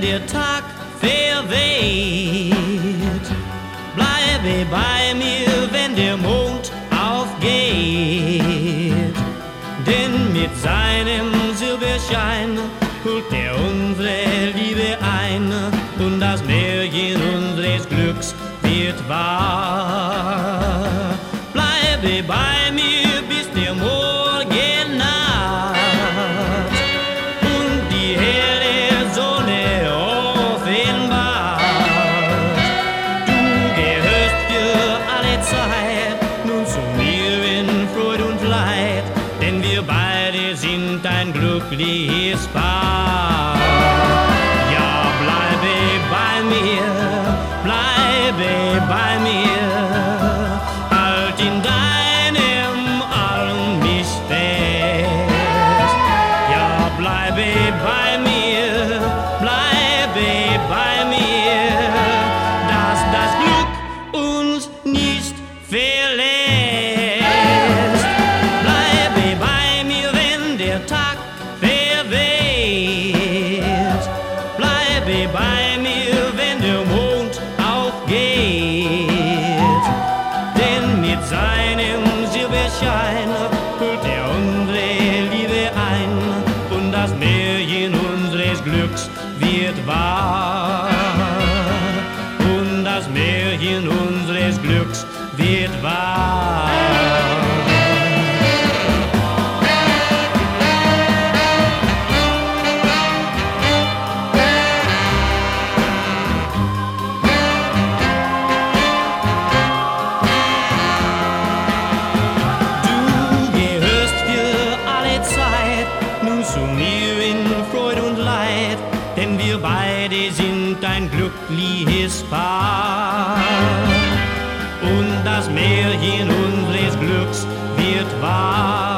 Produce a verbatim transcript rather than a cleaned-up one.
der Tag verweht. Bleibe bei mir, wenn der Mond aufgeht. Denn mit seinem Silberschein holt er unsere Liebe ein und das Märchen unseres Glücks wird wahr. Bleibe bei mir, bis der Morgen naht und die helle Sonne offenbart. Du gehörst für alle Zeit nun zu mir in Freude und Leid, denn wir beide sind ein glückliches Paar. Ja, bleibe bei mir, bleibe bei mir, halt in deinem Arm mich fest. Ja, bleibe bei mir, bleibe bei mir, dass das Glück uns nicht verlässt. Bleibe bei mir, wenn der Tag verweht. Bleibe bei mir, wenn der Mond aufgeht. Denn mit seinem Silberschein hüllt er unsere Liebe ein und das Märchen unseres Glücks wird wahr. Und das Märchen unseres Glücks wird wahr. Zu mir in Freude und Leid, denn wir beide sind ein glückliches Paar. Und das Märchen unseres Glücks wird wahr.